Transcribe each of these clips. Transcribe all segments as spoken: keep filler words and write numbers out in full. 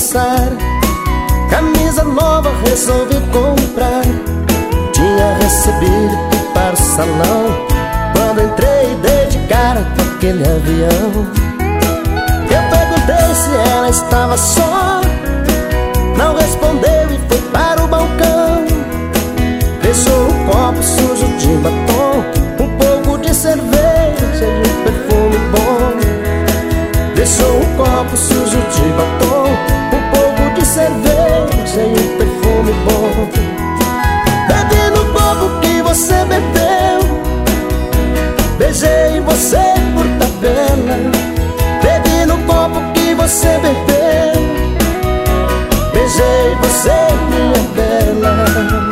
aniversário, camisa nova resolvi comprar. Tinha recebido para o salão, quando entrei dei de cara com aquele avião. Eu perguntei se ela estava só, não respondeu e foi para o balcão. Deixou um copo sujo de batom, um pouco de cerveja e um perfume bom. Deixou um copo sujo de batom, um pouco de cerveja e um perfume bom. Bebi no copo que você bebeu, beijei você por tabela. Bebi no copo que você bebeu, beijei você, minha bela.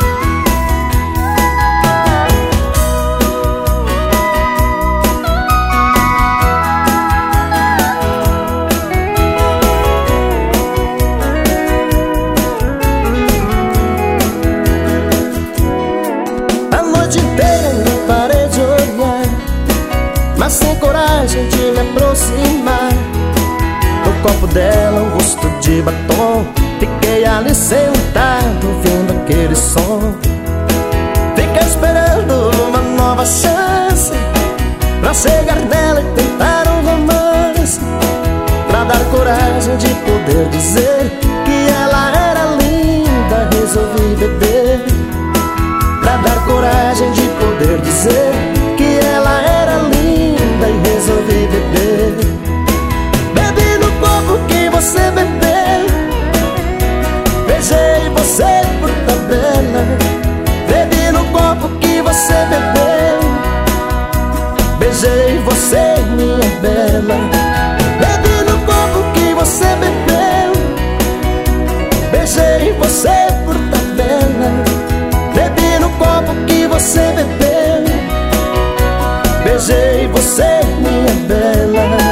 Sem coragem de me aproximar, no copo dela um rosto de batom. Fiquei ali sentado ouvindo aquele som. Fiquei esperando uma nova chance pra chegar nela e tentar um romance, pra dar coragem de poder dizer que ela era linda. Resolvi beber, pra dar coragem de poder dizer que ela era linda. E resolvi beber. Bebi no copo que você bebeu, beijei você por tabela. Bebi no copo que você bebeu, beijei você, minha bela. Bebi no copo que você bebeu, beijei você por tabela. Bebi no copo que você bebeu, beijei você, minha bela.